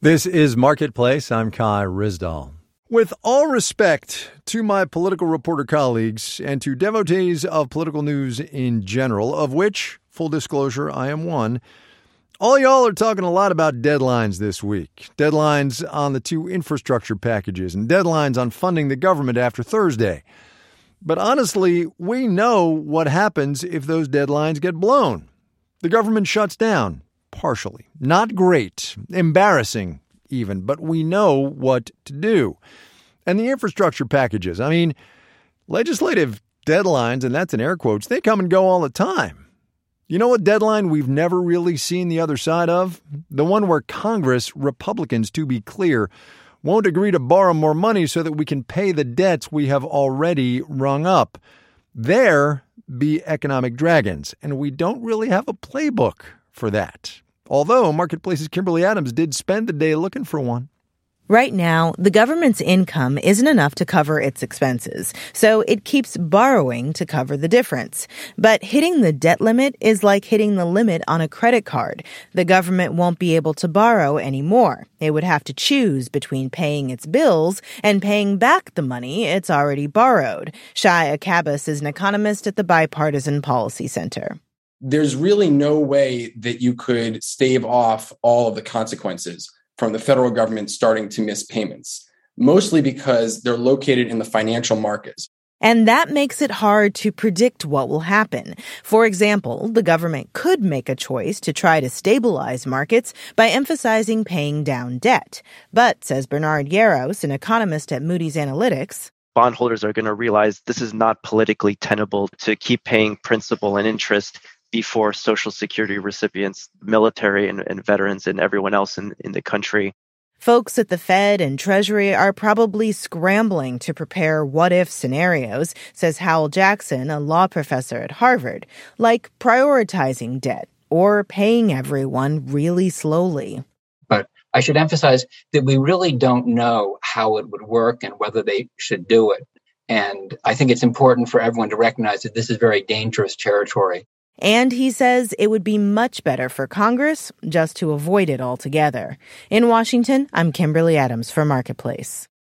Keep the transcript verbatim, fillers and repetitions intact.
This is Marketplace. I'm Kai Ryssdal. With all respect to my political reporter colleagues and to devotees of political news in general, of which, full disclosure, I am one, all y'all are talking a lot about deadlines this week. Deadlines on the two infrastructure packages and deadlines on funding the government after Thursday. But honestly, we know what happens if those deadlines get blown. The government shuts down, partially. Not great, embarrassing even, but we know what to do. And the infrastructure packages, I mean, legislative deadlines, and that's in air quotes, they come and go all the time. You know what deadline we've never really seen the other side of? The one where Congress, Republicans to be clear, won't agree to borrow more money so that we can pay the debts we have already rung up. There be economic dragons, and we don't really have a playbook for that. Although Marketplace's Kimberly Adams did spend the day looking for one. Right now, the government's income isn't enough to cover its expenses, so it keeps borrowing to cover the difference. But hitting the debt limit is like hitting the limit on a credit card. The government won't be able to borrow anymore. It would have to choose between paying its bills and paying back the money it's already borrowed. Shai Akabas is an economist at the Bipartisan Policy Center. There's really no way that you could stave off all of the consequences from the federal government starting to miss payments, mostly because they're located in the financial markets. And that makes it hard to predict what will happen. For example, the government could make a choice to try to stabilize markets by emphasizing paying down debt. But, says Bernard Yaros, an economist at Moody's Analytics, bondholders are going to realize this is not politically tenable to keep paying principal and interest before Social Security recipients, military and, and veterans and everyone else in, in the country. Folks at the Fed and Treasury are probably scrambling to prepare what-if scenarios, says Howell Jackson, a law professor at Harvard, like prioritizing debt or paying everyone really slowly. But I should emphasize that we really don't know how it would work and whether they should do it. And I think it's important for everyone to recognize that this is very dangerous territory. And he says it would be much better for Congress just to avoid it altogether. In Washington, I'm Kimberly Adams for Marketplace.